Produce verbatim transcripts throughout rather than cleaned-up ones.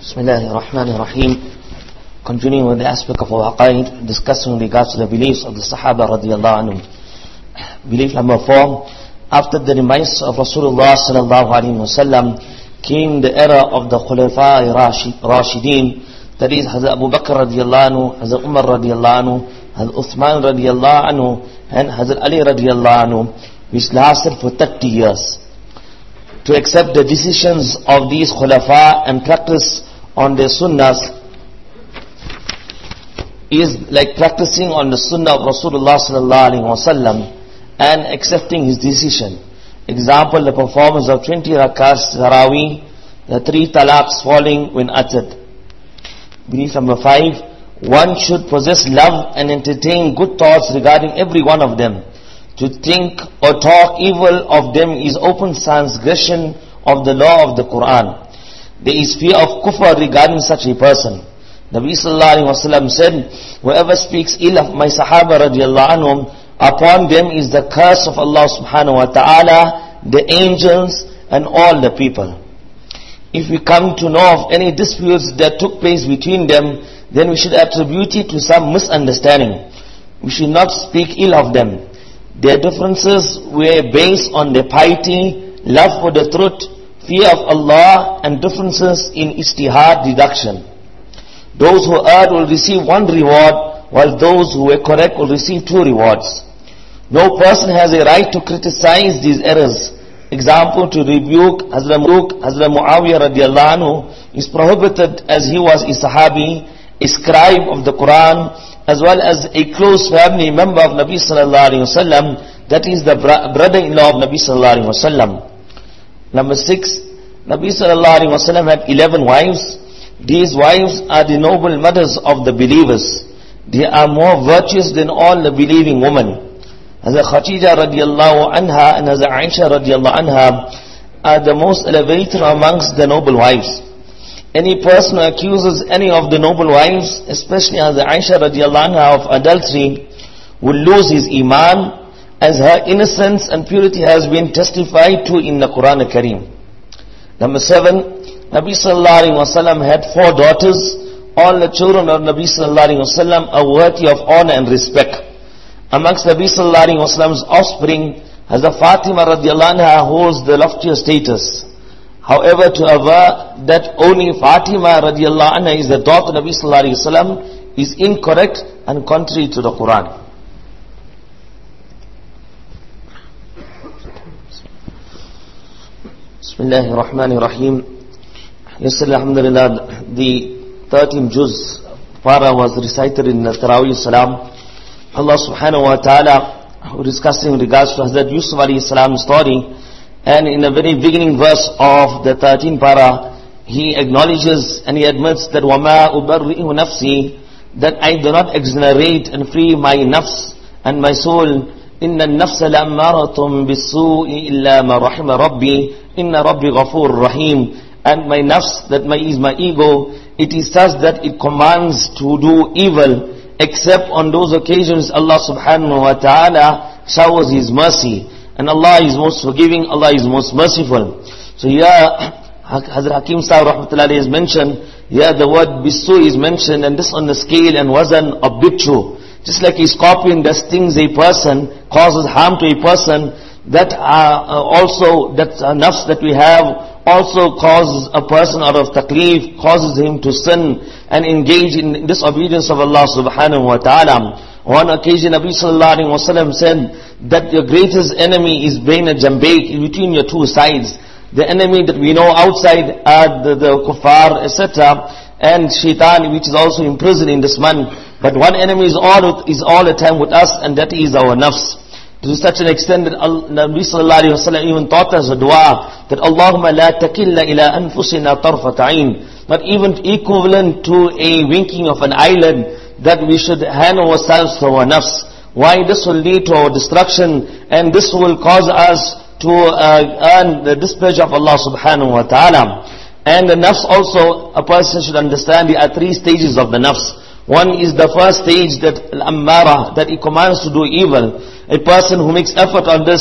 Bismillahirrahmanirrahim. Continuing with the aspect of our aqaid, discussing regards to the beliefs of the Sahaba radiallahu anhum. Belief number four, after the demise of Rasulullah sallallahu alaihi wasallam came the era of the Khulafa Rashideen, that is Hazrat Abu Bakr radiallahu anhu, Hazrat Umar radiallahu anhu, Hazrat Uthman radiallahu anhu, and Hazrat Ali radiallahu anhu, which lasted for thirty years. To accept the decisions of these Khulafa and practice on their sunnahs is like practicing on the sunnah of Rasulullah sallallahu alaihi wasallam and accepting his decision. Example, the performance of twenty rakats Tarawih, the three talaqs falling when uttered. Belief number five, one should possess love and entertain good thoughts regarding every one of them. To think or talk evil of them is open transgression of the law of the Quran. There is fear of kufr regarding such a person. Nabi sallallahu alaihi wasallam said, whoever speaks ill of my Sahaba radiallahu anhum, upon them is the curse of Allah subhanahu wa ta'ala, the angels and all the people. If we come to know of any disputes that took place between them, then we should attribute it to some misunderstanding. We should not speak ill of them. Their differences were based on their piety, love for the truth, fear of Allah, and differences in ijtihad deduction. Those who erred will receive one reward, while those who were correct will receive two rewards. No person has a right to criticize these errors. Example, to rebuke Hazrat Hazrat Muawiyah radiallahu anhu is prohibited, as he was a Sahabi, a scribe of the Quran, as well as a close family member of Nabi sallallahu alaihi wasallam, that is the brother-in-law of Nabi sallallahu alaihi wasallam. Number six, Nabi sallallahu alaihi wasallam had eleven wives. These wives are the noble mothers of the believers. They are more virtuous than all the believing women. Hazrat Khadija radiallahu anha and Hazrat Aisha radiallahu anha are the most elevated amongst the noble wives. Any person who accuses any of the noble wives, especially Hazrat Aisha radiallahu anha, of adultery, will lose his iman, as her innocence and purity has been testified to in the Quran Kareem. Number seven, Nabi sallallahu alaihi wasallam had four daughters. All the children of Nabi sallallahu alaihi wasallam are worthy of honor and respect. Amongst Nabi sallallahu alaihi wasallam's offspring, Hazrat Fatima radiallahu anha holds the loftiest status. However, to aver that only Fatima radiallahu anha is the daughter of Nabi sallallahu alaihi wasallam is incorrect and contrary to the Quran. Bismillahir Rahmanir Rahim. Yesterday, alhamdulillah, the thirteenth juz para was recited in the Tarawih Salam. Allah subhanahu wa ta'ala was discussing regards to Hazrat Yusuf alayhi salam's story, and in the very beginning verse of the thirteenth para, he acknowledges and he admits that وَمَا أُبَرِّئُ نَفْسِي, that I do not exonerate and free my nafs and my soul. إِنَّ النَّفْسَ لَأَمَّارَةٌ بِالسُّوءِ إِلَّا مَا رَحِمَ رَبِّي إِنَّ رَبِّي غَفُورٌ رَحِيمٌ. And my nafs, that my is my ego, it is such that it commands to do evil, except on those occasions Allah subhanahu wa ta'ala showers His mercy. And Allah is most forgiving, Allah is most merciful. So here, Hazrat Hakim Sahib rahmatullahi has mentioned, here the word bisu is mentioned, and this on the scale and wazan of bichu. Just like a scorpion that stings a person, causes harm to a person, that uh, also, that uh, nafs that we have, also causes a person out of taklif, causes him to sin and engage in disobedience of Allah subhanahu wa ta'ala. On one occasion, Nabi sallallahu alaihi wasallam said that your greatest enemy is baina jambayk, between your two sides. The enemy that we know outside are the, the kuffar, et cetera, and shaitan, which is also imprisoned in this man. But one enemy is all is all the time with us, and that is our nafs. To such an extent that Nabi sallallahu alaihi wasallam even taught us a dua that Allahumma la takilla ila anfusina tarfat ayn, not even equivalent to a winking of an eyelid, that we should hand ourselves to our nafs. Why? This will lead to our destruction, and this will cause us to uh, earn the displeasure of Allah subhanahu wa ta'ala. And the nafs also, a person should understand there are three stages of the nafs. One is the first stage, that al-ammara, that it commands to do evil. A person who makes effort on this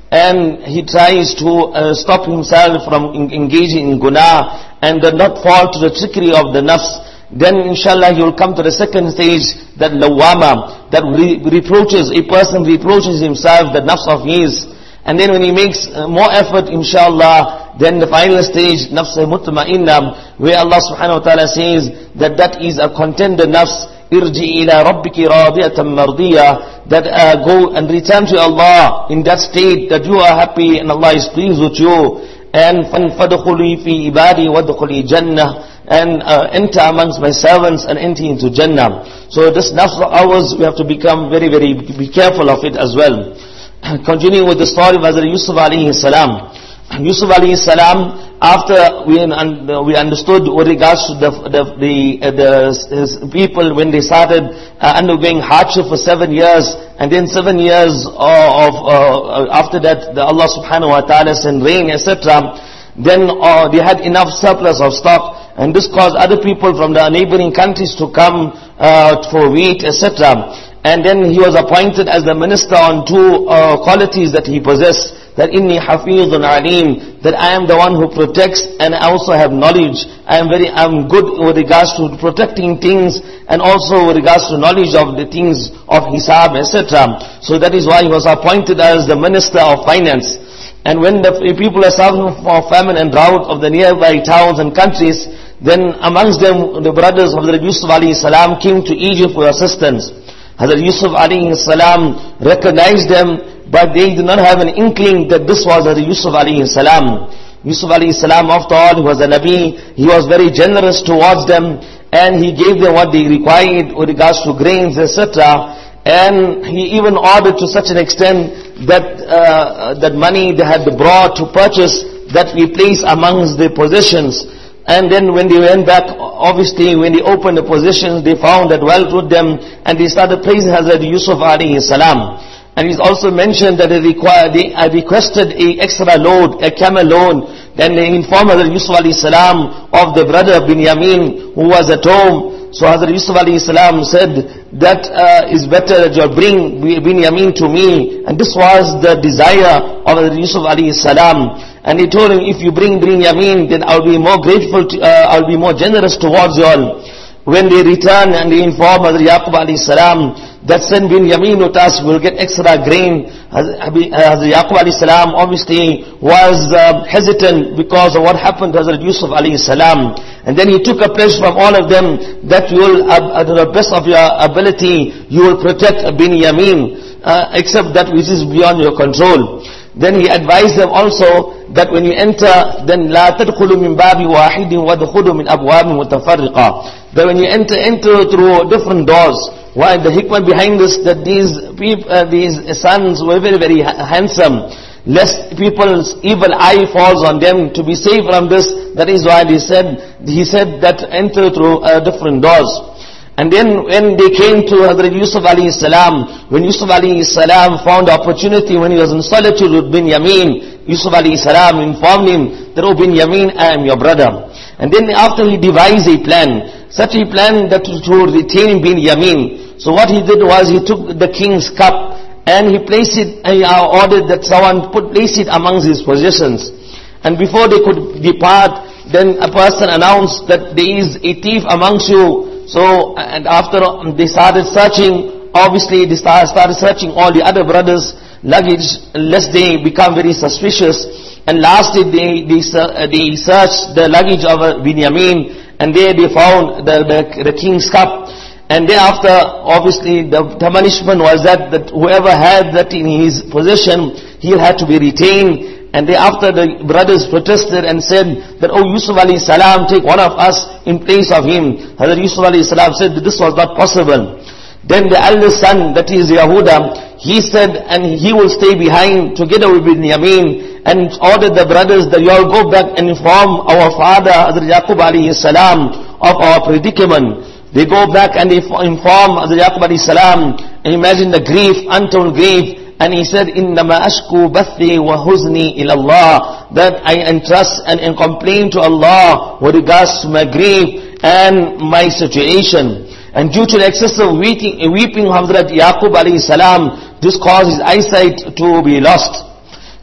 and he tries to uh, stop himself from en- engaging in guna and does not fall to the trickery of the nafs, then inshallah he will come to the second stage, that lawama, that re- reproaches, a person reproaches himself, the nafs of his. And then when he makes uh, more effort, inshallah, then the final stage, nafs mutma'inna, where Allah subhanahu wa ta'ala says that that is a contented nafs, irji ila rabbiki radiyatan mardiya, that uh, go and return to Allah in that state that you are happy and Allah is pleased with you. And fadkhuli fi ibadi wadkhuli jannah, and uh, enter amongst my servants and enter into Jannah. So this nafs of ours, we have to become very, very, be careful of it as well. Continuing with the story of Hazrat Yusuf alayhi salam. Yusuf alayhi salam, after we un- we understood with regards to the the the, uh, the his people when they started uh, undergoing hardship for seven years, and then seven years uh, of uh, after that the Allah subhanahu wa ta'ala sent rain, et cetera. Then uh, they had enough surplus of stock, and this caused other people from the neighboring countries to come uh, for wheat, et cetera. And then he was appointed as the minister on two uh, qualities that he possessed. That inni hafizun alim, that I am the one who protects and I also have knowledge. I am very, I am good with regards to protecting things and also with regards to knowledge of the things of hisab, et cetera. So that is why he was appointed as the minister of finance. And when the people are suffering from famine and drought of the nearby towns and countries, then amongst them the brothers of the Yusuf alayhi salam came to Egypt for assistance. Hazrat Yusuf alayhi salam recognized them, but they did not have an inkling that this was Hazrat Yusuf alayhi salam. Yusuf alayhi salam, after all, he was a Nabi, he was very generous towards them, and he gave them what they required with regards to grains, et cetera. And he even ordered to such an extent that uh, that money they had brought to purchase, that we place amongst the possessions. And then when they went back, obviously when they opened the possessions, they found that wealth with them, and they started praising Hazrat Yusuf alayhi salam. And he's also mentioned that they required, they requested a extra load, a camel load. Then they informed Hazrat Yusuf alayhi salam of the brother Binyamin who was at home. So Hazrat Yusuf alayhi salam said that uh, is better that you bring Binyamin to me. And this was the desire of Hazrat Yusuf alayhi salam. And he told him, if you bring Binyamin, then I'll be more grateful, to, uh, I'll be more generous towards you all. When they return and they inform Hazrat Yaqub alayhi salam that send Binyamin with us, will get extra grain. Hazrat Yaqub alayhi salam obviously was uh, hesitant because of what happened to Hazrat Yusuf alayhi salam. And then he took a pledge from all of them that you will, uh, to the best of your ability, you will protect Binyamin, uh, except that which is beyond your control. Then he advised them also that when you enter, then لا تدخلوا من باب واحد وادخلوا من أبواب متفرقة. That when you enter, enter through different doors. Why? The hikmah behind this, that these people, uh, these sons were very, very handsome. Lest people's evil eye falls on them. To be safe from this, that is why he said, he said that enter through uh, different doors. And then when they came to Hazrat Yusuf alayhi salam, when Yusuf alayhi salam found the opportunity when he was in solitude with Binyamin, Yusuf alayhi salam informed him that, oh Binyamin, I am your brother. And then after he devised a plan, such a plan that to, to retain Binyamin. So what he did was he took the king's cup and he placed it, and he ordered that someone put place it amongst his possessions. And before they could depart, then a person announced that there is a thief amongst you. So, and after they started searching, obviously they started searching all the other brothers' luggage, lest they become very suspicious. And lastly, they, they, they searched the luggage of Binyamin, and there they found the, the, the king's cup. And thereafter, obviously, the, the punishment was that, that whoever had that in his possession, he had to be retained. And thereafter the brothers protested and said that, oh Yusuf alayhi salam, take one of us in place of him. Hazrat Yusuf alayhi salam said that this was not possible. Then the eldest son, that is Yahuda, he said, and he will stay behind together with Binyamin, and ordered the brothers that you all go back and inform our father Hazrat Yaqub alayhi salam of our predicament. They go back and they inform Hazrat Yaqub alayhi salam, and imagine the grief, untold grief. And he said, إِنَّمَا أَشْكُو بَثِّي وَحُزْنِي إِلَى اللَّهِ, that I entrust and, and complain to Allah with regards to my grief and my situation. And due to the excessive weeping, weeping of Hazrat Yaqub alayhi salam, this caused his eyesight to be lost.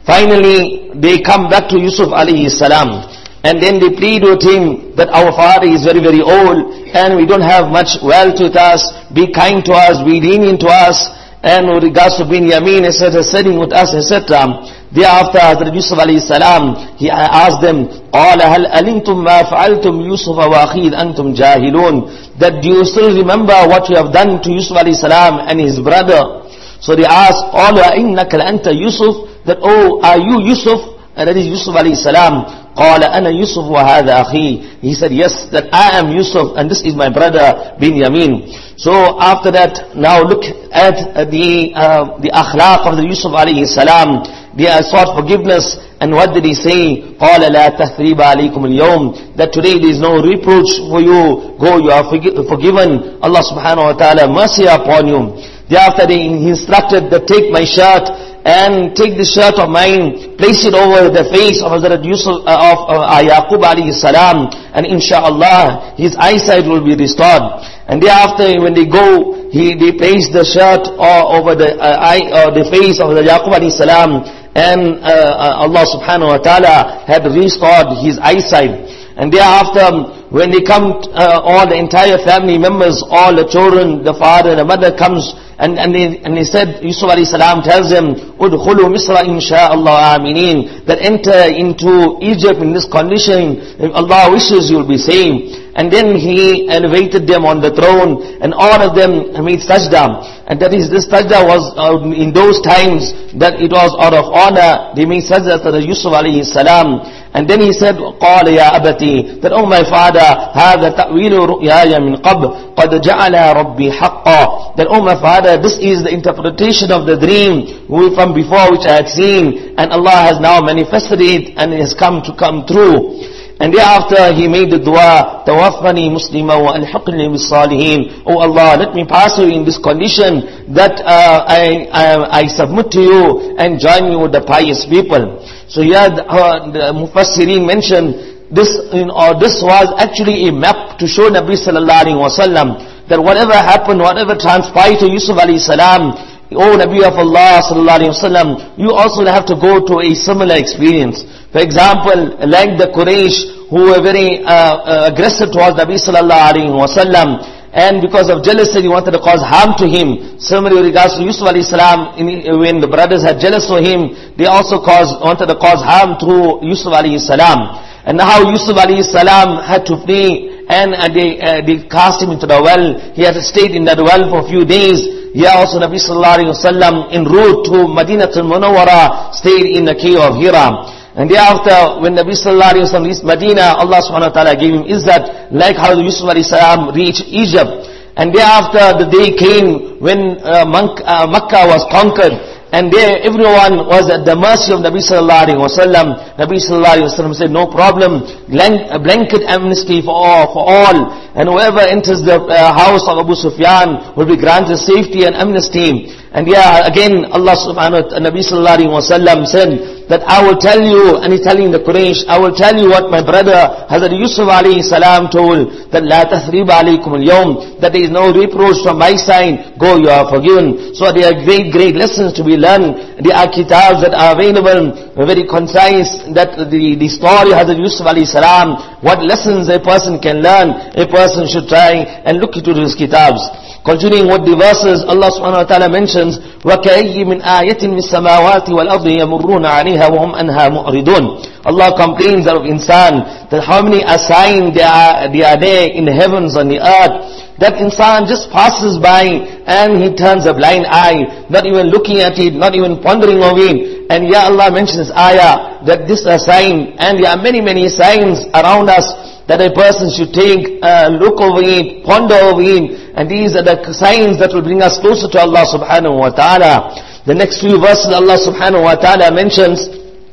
Finally, they come back to Yusuf alayhi salam. And then they plead with him that our father is very, very old and we don't have much wealth with us. Be kind to us, be lenient to us. And with regards to Binyamin, et cetera, sitting with us, et cetera. Thereafter, Hazrat Yusuf alayhi salam, he asked them, قَالَ هَلْ أَلِمْتُمْ مَا فَعَلْتُمْ يُوسُفَ وَأَخِيذ أَنْتُمْ جَاهِلُونَ. That do you still remember what you have done to Yusuf alayhi salam and his brother? So they asked, قَالَ إِنَّكَ لَأَنْتَ يُوسُف. That, oh, are you Yusuf? And that is Yusuf alayhi salam. قال أنا يوسف وهذا أخي. He said, yes, that I am Yusuf and this is my brother Binyamin. So after that, now look at the uh, the akhlaq of the Yusuf alayhi salam. They sought forgiveness, and what did he say? قال لا تثريب عليكم اليوم. That today there is no reproach for you. Go, you are forgiven. Allah subhanahu wa ta'ala mercy upon you. Thereafter he instructed that take my shirt and take the shirt of mine, place it over the face of Hazrat Yusuf, uh, of uh, Yaqub alayhi salam, and inshallah his eyesight will be restored. And thereafter when they go, he they place the shirt uh, over the uh, eye or uh, the face of the Yaqub alayhi salam, and uh, Allah subhanahu wa ta'ala had restored his eyesight. And thereafter, when they come, uh, all the entire family members, all the children, the father, the mother comes, and, and, they, and they said, Yusuf alayhi salam tells them, Udkhulu Misra insha'Allah aminin, that enter into Egypt in this condition, if Allah wishes you'll be saved. And then he elevated them on the throne, and all of them made sajda. And that is, this sajda was uh, in those times, that it was out of honor. They made sajda to the Yusuf alayhi salam. And then he said, قال يا أبتي, that, oh my father, هذا تأويل رؤياي من قبل قد جعل ربي حقا. That, oh my father, this is the interpretation of the dream from before which I had seen, and Allah has now manifested it, and it has come to come true. And thereafter he made the dua, Tawaffani Muslima wa alhaqni bis salihin. Oh Allah, let me pass away in this condition that uh, I, I I submit to you and join me with the pious people. So here the, uh, the Mufassirin mentioned this, you know, this was actually a map to show Nabi sallallahu alaihi wasallam that whatever happened, whatever transpired to Yusuf alayhi salam, oh Nabi of Allah sallallahu alaihi wasallam, you also have to go to a similar experience. For example, like the Quraysh who were very uh, uh, aggressive towards Nabi sallallahu alaihi wasallam, and because of jealousy he wanted to cause harm to him. Similarly, with regards to Yusuf alayhi salam, when the brothers had jealous for him, they also caused, wanted to cause harm to Yusuf alayhi salam. And how Yusuf alayhi salam had to flee, and uh, they, uh, they cast him into the well. He had to stay in that well for a few days. Here also Nabi sallallahu alaihi wasallam en route to Madinatul Munawwara stayed in the cave of Hira. And thereafter, when Nabi sallallahu alaihi wasallam reached Medina, Allah subhanahu wa ta'ala gave him izzat, like how Yusuf alayhi salam reached Egypt. And thereafter, the day came when uh, Makkah was conquered, and there everyone was at the mercy of Nabi sallallahu alaihi wasallam. Nabi sallallahu alaihi wasallam said, no problem, a blanket amnesty for all, for all, and whoever enters the uh, house of Abu Sufyan will be granted safety and amnesty. And yeah, again, Allah subhanahu wa ta'ala, Nabi sallallahu alaihi wasallam said that I will tell you, and he's telling the Quraysh, I will tell you what my brother Hazrat Yusuf alayhi salam told, that la tathriba alaykum al-yawm, that there is no reproach from my side, go, you are forgiven. So there are great, great lessons to be learned. There are kitabs that are available, very concise, that the, the story Hazrat Yusuf alayhi salam, what lessons a person can learn, a person should try and look into his kitabs. Continuing with the verses, Allah subhanahu wa ta'ala mentions, وَكَأَيِّ مِنْ آيَةٍ فِي السَّمَاوَاتِ وَالْأَرْضِ يَمُرُّونَ عَلَيْهَا وَهُمْ أَنْهَا مُعْرِضُونَ. Allah complains of insan, that how many signs they are, they are there in the heavens and the earth, that insan just passes by and he turns a blind eye, not even looking at it, not even pondering over it. And yeah, Allah mentions ayah, that this is a sign, and there are many, many signs around us, that a person should take a uh, look over it, ponder over it, and these are the signs that will bring us closer to Allah subhanahu wa ta'ala. The next few verses Allah subhanahu wa ta'ala mentions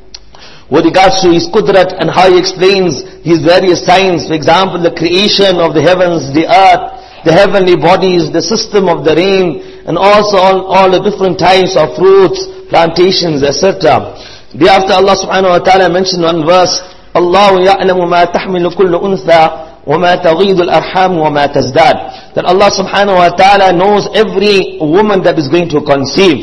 with regards to His Qudrat and how He explains His various signs. For example, the creation of the heavens, the earth, the heavenly bodies, the system of the rain, and also all, all the different types of fruits, plantations, et cetera. Thereafter Allah subhanahu wa ta'ala mentioned one verse, Allah ya'lamu ma tahmilu kullu untha wa ma taghidu al-arham wa ma tazdad. That Allah subhanahu wa ta'ala knows every woman that is going to conceive.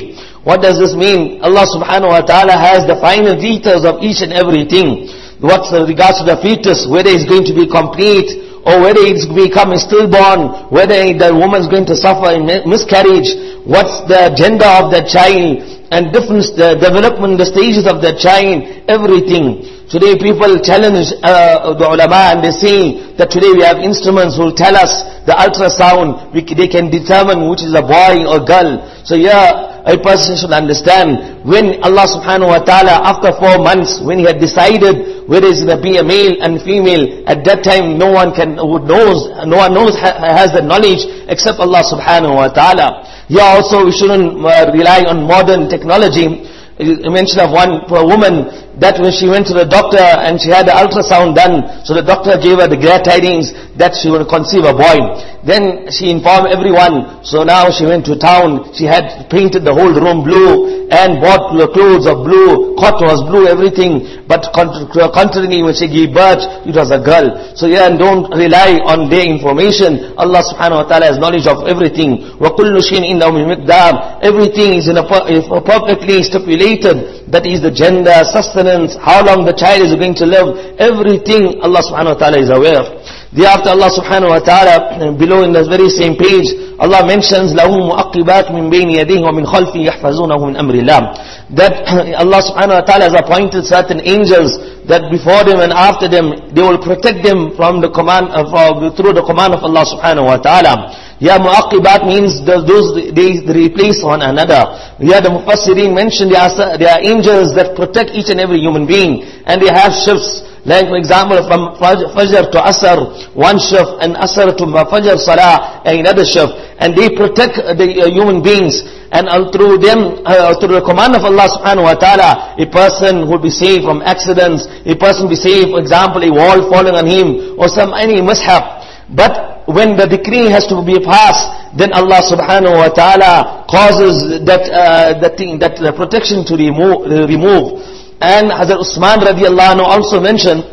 What does this mean? Allah subhanahu wa ta'ala has the final details of each and everything. What's the regards to the fetus, whether it's going to be complete, or whether it's become a stillborn, whether the woman's going to suffer a miscarriage, what's the gender of that child, and different the development, the stages of that child, everything. Today people challenge uh, the ulama and they say that today we have instruments who will tell us the ultrasound, we, they can determine which is a boy or girl. So yeah, a person should understand when Allah subhanahu wa ta'ala after four months, when He had decided whether it's going to be a male and female, at that time no one can, who knows, no one knows, has the knowledge except Allah subhanahu wa ta'ala. Here also we shouldn't uh, rely on modern technology. You mentioned of one poor woman that when she went to the doctor and she had the ultrasound done, so the doctor gave her the glad tidings that she will conceive a boy. Then she informed everyone, so now she went to town, she had painted the whole room blue and bought the clothes of blue, cotton was blue, everything, but contrarily when she gave birth, it was a girl. So yeah, and don't rely on their information. Allah subhanahu wa ta'ala has knowledge of everything. وَكُلُّ شَيْءٍ إِنَّهُ بِمِقْدَارٍ. Everything is in a perfectly stipulated, that is the gender, sustenance, how long the child is going to live, everything Allah subhanahu wa ta'ala is aware of. Thereafter Allah subhanahu wa ta'ala, below in this very same page, Allah mentions لَهُ مُؤَقِّبَاتٌ مِّن بَيْنِ يَدَيْهِ وَمِنْ خَلْفِهِ يَحْفَظُونَهُ مِنْ أَمْرِ اللَّهِ. That Allah subhanahu wa ta'ala has appointed certain angels that before them and after them, they will protect them from the command of, uh, through the command of Allah subhanahu wa ta'ala. Yeah, mu'aqibat means those, they, they replace one another. Yeah, the Mufassirin mentioned there are, there are angels that protect each and every human being, and they have shifts. Like for example, from Fajr to Asr, one shift, and Asr to Fajr Salah, another shift. And they protect the uh, human beings. And uh, through them, uh, through the command of Allah subhanahu wa ta'ala, a person would be saved from accidents, a person will be saved, for example, a wall falling on him, or some any mishap. But when the decree has to be passed, then Allah subhanahu wa ta'ala causes that, uh, that thing, that the protection to remove, uh, remove. And Hazrat Usman radiallahu anhu also mentioned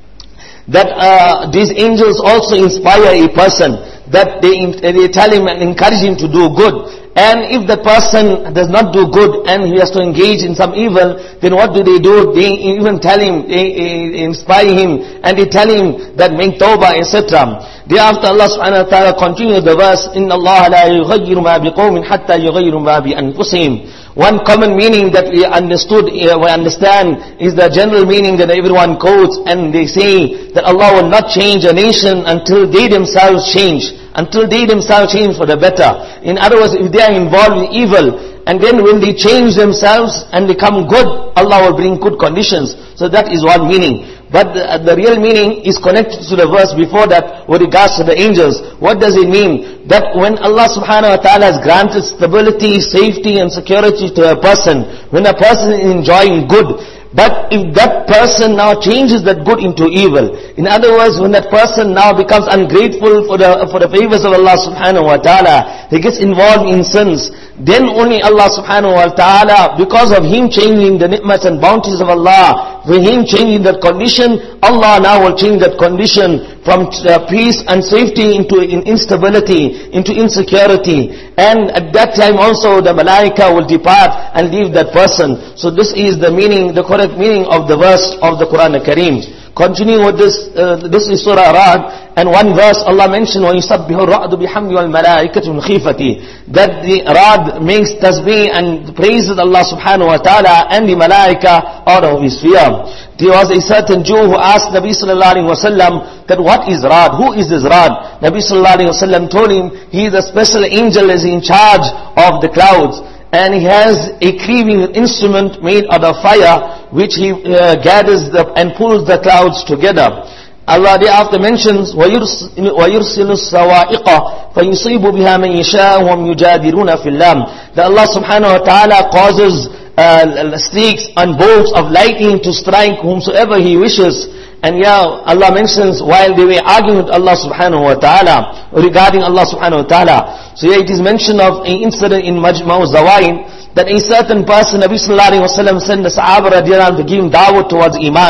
that uh, these angels also inspire a person, that they, they tell him and encourage him to do good. And if the person does not do good and he has to engage in some evil, then what do they do? They even tell him, they, they inspire him, and they tell him that make tawbah, et cetera. Thereafter Allah subhanahu wa ta'ala continues the verse, إِنَّ اللَّهَ لَا يُغَيِّرُ مَا بِقَوْمٍ حَتَّى يُغَيِّرُ مَا بِأَنفُسِهِمْ. One common meaning that we understood, uh, we understand, is the general meaning that everyone quotes, and they say that Allah will not change a nation until they themselves change. Until they themselves change for the better. In other words, if they are involved in evil, and then when they change themselves and become good, Allah will bring good conditions. So that is one meaning. But the, the real meaning is connected to the verse before that with regards to the angels. What does it mean? That when Allah subhanahu wa ta'ala has granted stability, safety and security to a person, when a person is enjoying good, but if that person now changes that good into evil, in other words, when that person now becomes ungrateful for the for the favors of Allah subhanahu wa ta'ala, he gets involved in sins, then only Allah subhanahu wa ta'ala, because of him changing the ni'mats and bounties of Allah, for him changing that condition, Allah now will change that condition from uh, peace and safety into in instability, into insecurity. And at that time also the malaika will depart and leave that person. So this is the meaning, the correct meaning of the verse of the Quran Al-Kareem. Continuing with this, uh, this is Surah Ra'd, and one verse Allah mentioned, وَيُسَبِّهُ الرَّعْدُ بِحَمْدِ وَالْمَلَائِكَةُ مِنْ خِيفَتِهِ. That the Ra'd makes tasbih and praises Allah subhanahu wa ta'ala and the malaika out of his fear. There was a certain Jew who asked Nabi sallallahu alayhi wa sallam that what is Ra'd? Who is this Ra'd? Nabi sallallahu alayhi wa sallam told him he is a special angel, is in charge of the clouds. And he has a cleaving instrument made out of fire, which he uh, gathers the, and pulls the clouds together. Allah thereafter mentions, وَيُرْسِلُ السَّوَائِقَ فَيُصِيبُ بِهَا مَنْ يَشَاءُ وَهُمْ يُجَادِلُونَ فِي اللَّهِ. That Allah subhanahu wa ta'ala causes uh, streaks and bolts of lightning to strike whomsoever He wishes. And yeah, Allah mentions while they were arguing with Allah subhanahu wa ta'ala, regarding Allah subhanahu wa ta'ala. So yeah, it is mentioned of an incident in Majma'u Zawain, that a certain person, Nabi sallallahu alayhi wa sallam, sent the Sahaba radiallahu anhu to give him da'wah towards Iman.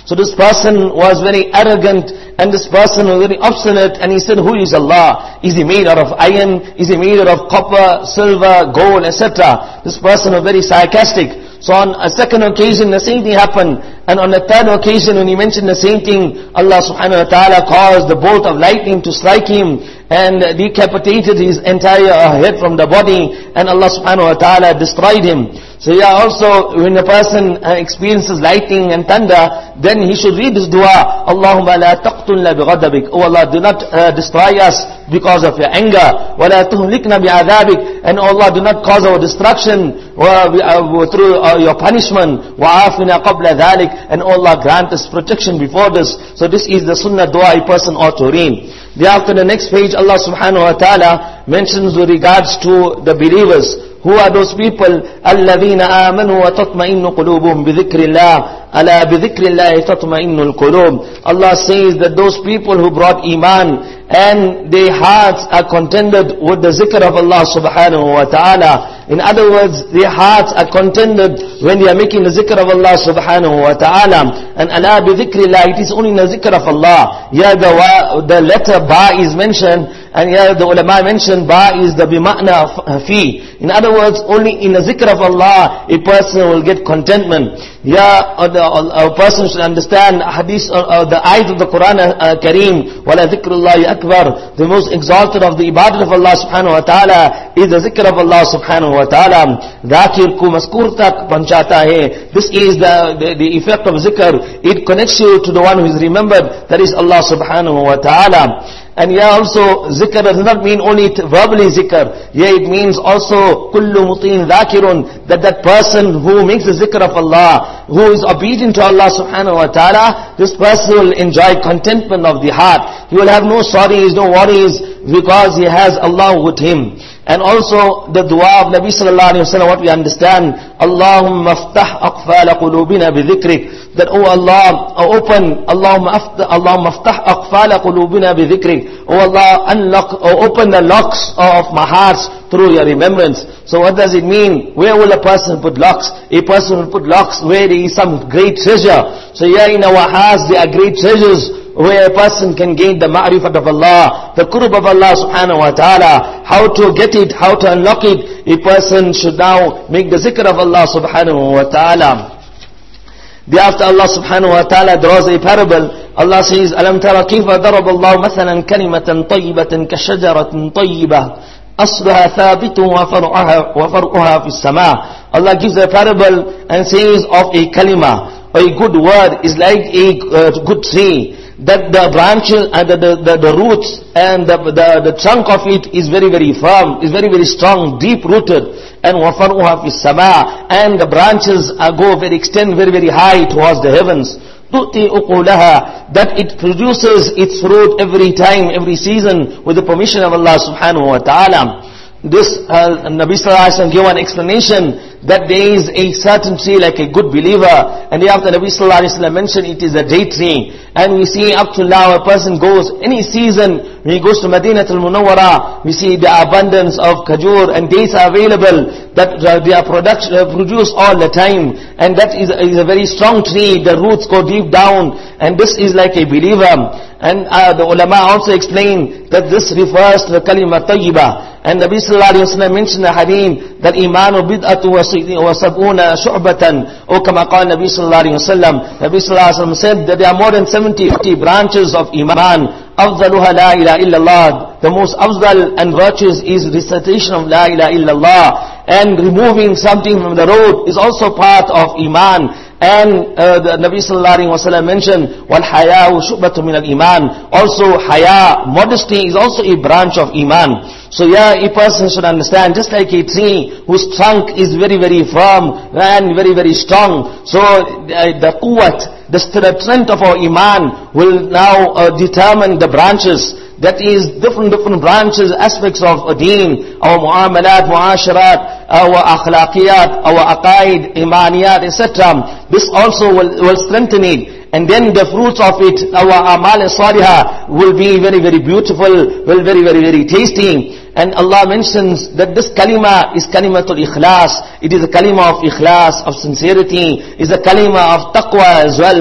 So this person was very arrogant, and this person was very obstinate, and he said, who is Allah? Is he made out of iron? Is he made out of copper, silver, gold, et cetera? This person was very sarcastic. So on a second occasion, the same thing happened. And on the third occasion, when he mentioned the same thing, Allah subhanahu wa ta'ala caused the bolt of lightning to strike him and decapitated his entire head from the body, and Allah subhanahu wa ta'ala destroyed him. So yeah, also when a person uh, experiences lightning and thunder, then he should read this dua, Allahumma la taqtulna bighadabik. Oh Allah, do not uh, destroy us because of your anger. Wa la tuhlikna bi'adhabik. And oh Allah, do not cause our destruction uh, uh, through uh, your punishment. Wa afina qabla dhalik. And oh Allah, grant us protection before this. So this is the sunnah dua a person ought to read. Thereafter, the next page, Allah subhanahu wa ta'ala mentions with regards to the believers. Who are those people? الَّذِينَ آمَنُوا وَتَطْمَئِنُّ قُلُوبُهُمْ بِذِكْرِ اللَّهِ أَلَا بِذِكْرِ اللَّهِ تَطْمَئِنُّ الْقُلُوبُ. Allah says that those people who brought iman and their hearts are contented with the zikr of Allah subhanahu wa ta'ala. In other words, their hearts are contented when they are making the zikr of Allah subhanahu wa ta'ala. And ala bi dhikrillah, it is only in the zikr of Allah. Here the, the letter ba is mentioned, and here the ulama mentioned ba is the bima'na fi. In other words, only in the zikr of Allah, a person will get contentment. Here uh, the, uh, a person should understand hadith, uh, uh, the ayat of the Quran uh, Kareem, wala dhikrullahi akbar. The most exalted of the ibadat of Allah subhanahu wa ta'ala is the zikr of Allah subhanahu wa ta'ala. Dhakir ko maskur tak panchata hai. This is the, the, the effect of zikr. It connects you to the one who is remembered, that is Allah subhanahu wa ta'ala. And here also, zikr does not mean only verbally zikr. Here it means also, kullu mutin dhakirun, that that person who makes the zikr of Allah, who is obedient to Allah subhanahu wa ta'ala, this person will enjoy contentment of the heart. He will have no sorries, no worries, because he has Allah with him. And also the dua of Nabi sallallahu alayhi wa sallam, what we understand, Allahumma aftah aqfala qulubina bi dhikrik, that oh Allah, open, Allahumma aftah, Allahumma aftah aqfala qulubina bi dhikrik, oh Allah, unlock, or open the locks of my hearts through your remembrance. So what does it mean? Where will a person put locks? A person will put locks where there is some great treasure. So here in our hearts there are great treasures, where a person can gain the ma'rifat of Allah, the qurb of Allah subhanahu wa ta'ala. How to get it, how to unlock it, a person should now make the zikr of Allah subhanahu wa ta'ala. Thereafter Allah subhanahu wa ta'ala draws a parable. Allah says, أَلَمْ تَرَ كَيْفَ ضَرَبَ اللَّهُ مَثَلًا كَلِمَةً طَيِّبَةً كَشَجَرَةٍ طَيِّبَةٍ أَصْلُهَا ثَابِتٌ وَفَرْعُهَا وَفَرْعُهَا فِي السَّمَاءِ. Allah gives a parable and says of a kalima, a good word is like a uh, good tree, that the branches and the, the, the, the roots and the, the, the trunk of it is very very firm, is very very strong, deep rooted. And وَفَرْعُهَا فِي السَّمَاءِ, and the branches uh, go very extend very very high towards the heavens. تُؤْتِي أُقُولَهَا, that it produces its fruit every time, every season, with the permission of Allah subhanahu wa ta'ala. This uh, Nabi sallallahu alaihi wasallam gave an explanation that there is a certain tree like a good believer, and thereafter Nabi sallallahu alaihi wasallam mentioned it is a date tree. And we see up to now a person goes any season, when he goes to Madinatul Munawwara, we see the abundance of khajur and dates are available, that uh, they are product, uh, produced all the time, and that is, is a very strong tree. The roots go deep down, and this is like a believer. And uh, the ulama also explain that this refers to the kalima tayyiba. And Nabi sallallahu alayhi wa sallam mentioned the hadith that imanu bid'atu wa sab'una shu'batan, or kama qala Nabi sallallahu alayhi wa sallam. Nabi sallallahu alayhi wa sallam said that there are more than seventy branches of iman. أفضلها لا إله إلا الله. The most afdal and virtuous is recitation of La ilaha illallah. And removing something from the road is also part of iman. And uh, the Nabi sallallahu alaihi wasallam mentioned, وَالْحَيَاءُ شُعْبَةٌ مِنَ الْإِيمَانِ. Also haya, modesty, is also a branch of iman. So yeah, a person should understand, just like a tree whose trunk is very very firm and very very strong. So uh, the quwwat, the strength of our iman will now uh, determine the branches. That is different different branches, aspects of a deen, our muamalat, muasharat, our akhlaqiyat, our aqaid, imaniyat, et cetera. This also will, will strengthen it. And then the fruits of it, our amal salihah, will be very very beautiful, will very very very tasty. And Allah mentions that this kalima is kalimatul ikhlas. It is a kalima of ikhlas, of sincerity. It is a kalima of taqwa as well.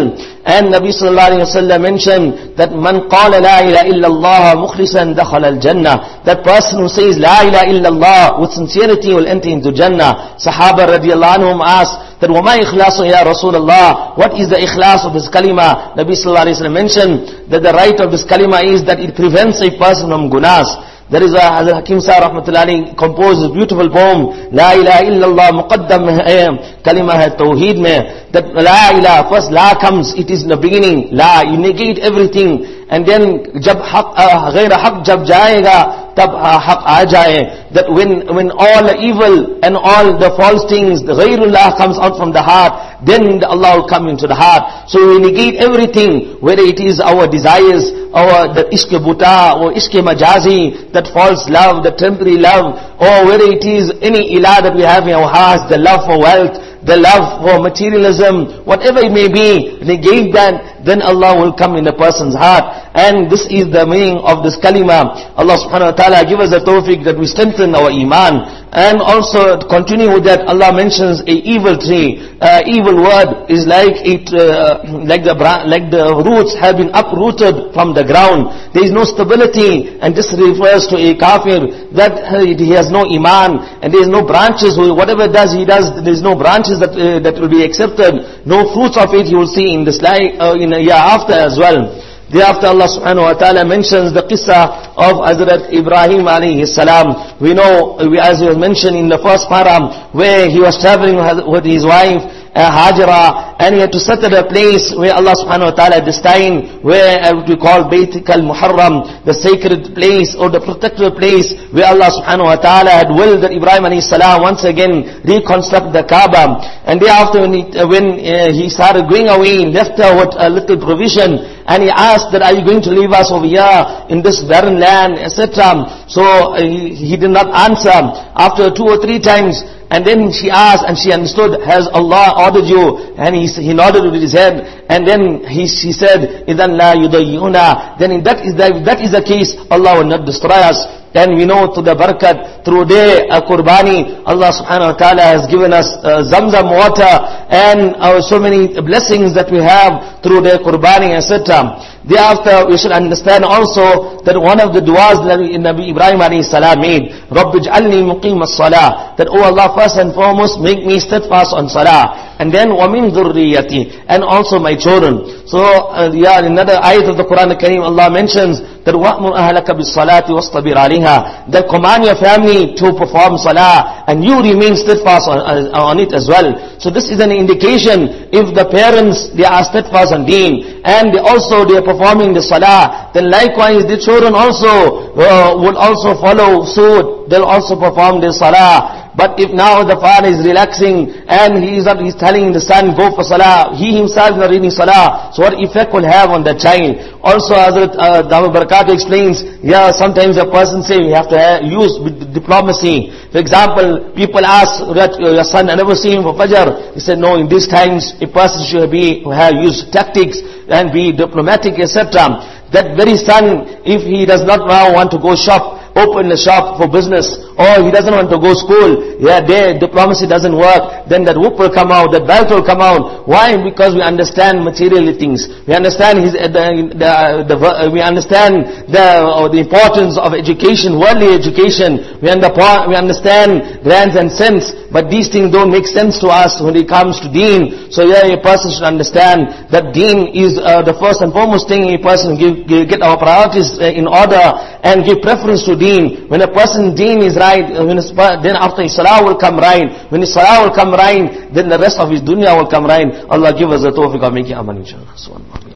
And Nabi sallallahu alayhi wa sallam mentioned that man qala la ilaha illallah mukhlisan dakhala al-jannah. That person who says la ilaha illallah with sincerity will enter into Jannah. Sahaba radiyallahu anhum asked that wama ikhlasu ya Rasulullah, what is the ikhlas of this kalima? Nabi sallallahu alayhi wa sallam mentioned that the right of this kalima is that it prevents a person from gunas. There is a Hazrat Hakim Sahib rahmatullahi composed a beautiful poem, La ilaha illallah muqaddam hai, kalima hai tawheed mein, that La ilaha, first La comes, it is in the beginning, La, you negate everything, and then jab haq, ghaira haq jab jayega, tab haq aa jaye, that when, when all the evil and all the false things, the ghairullah comes out from the heart, then Allah will come into the heart. So we negate everything, whether it is our desires, our the ishq buta, or ishq majazi, that false love, the temporary love, or whether it is any ilah that we have in our hearts, the love for wealth, the love for materialism, whatever it may be, negate that, then Allah will come in a person's heart. And this is the meaning of this kalima. Allah subhanahu wa ta'ala give us the tawfiq that we strengthen our iman. And also to continue with that, Allah mentions a evil tree. Uh, evil word is like it, uh, like the like the roots have been uprooted from the ground. There is no stability, and this refers to a kafir that uh, he has no iman, and there is no branches. Whatever does he does, there is no branches that uh, that will be accepted. No fruits of it you will see in this life, uh, in a year after as well. Thereafter Allah subhanahu wa ta'ala mentions the qissa of Hazrat Ibrahim alayhi salam. We know, as was mentioned in the first param, where he was traveling with his wife, uh, Hajra, and he had to sit at a place where Allah subhanahu wa ta'ala destined, where uh, we call Bayt al-Muharram, the sacred place or the protected place, where Allah subhanahu wa ta'ala had willed that Ibrahim alayhi salam once again reconstruct the Kaaba. And thereafter when he, uh, when uh, he started going away, he left her with a little provision, and he asked that, are you going to leave us over here in this barren land, et cetera. So uh, he, he did not answer. After two or three times, and then she asked, and she understood, has Allah ordered you? And he he nodded with his head, and then he she said, إِذَنْ لَا يُضَيِّئُنَا. Then if that is the, if that is the case, Allah will not destroy us. Then we know through the barakat, through the uh, Qurbani, Allah subhanahu wa ta'ala has given us uh, Zamzam water, and uh, so many blessings that we have through the Qurbani, et cetera. Thereafter, we should understand also that one of the du'as that Nabi Ibrahim alayhi salam made, Rabbi ij'alni muqim as-salah, that, oh Allah, first and foremost, make me steadfast on salah. And then, وَمِن ذُرِّيَّتِي, and also my children. So, uh, yeah, in another ayat of the Quran Al-Kareem, Allah mentions that وَأْمُرْ أَهْلَكَ بِالصَّلَاةِ وَاصْطَبِرْ عَلَيْهَا, that command your family to perform salah, and you remain steadfast on, uh, on it as well. So this is an indication, if the parents, they are steadfast on deen, and they also, they are performing the salah, then likewise the children also uh, will also follow suit, they'll also perform the salah. But if now the father is relaxing and he is not, he's telling the son, go for salah, he himself is not reading salah, so what effect will have on the child? Also, Hazrat uh, Dawud Barakat explains, yeah, sometimes a person say, we have to have, use diplomacy. For example, people ask that uh, your son, I never see him for Fajr. He said, no, in these times, a person should be, have used tactics and be diplomatic, et cetera. That very son, if he does not now want to go shop, open a shop for business, or he doesn't want to go school, yeah, there diplomacy doesn't work, then that whoop will come out, that belt will come out. Why? Because we understand material things. We understand his, uh, the, the, the, uh, we understand the, uh, the importance of education, worldly education. We, under, we understand rands and cents, but these things don't make sense to us when it comes to deen. So yeah, a person should understand that deen is uh, the first and foremost thing a person give, give, get our priorities uh, in order, and give preference to deen. When a person's deen is right, when his, then after his salah will come right. When his salah will come right, then the rest of his dunya will come right. Allah give us the tawfiq of making amal inshallah.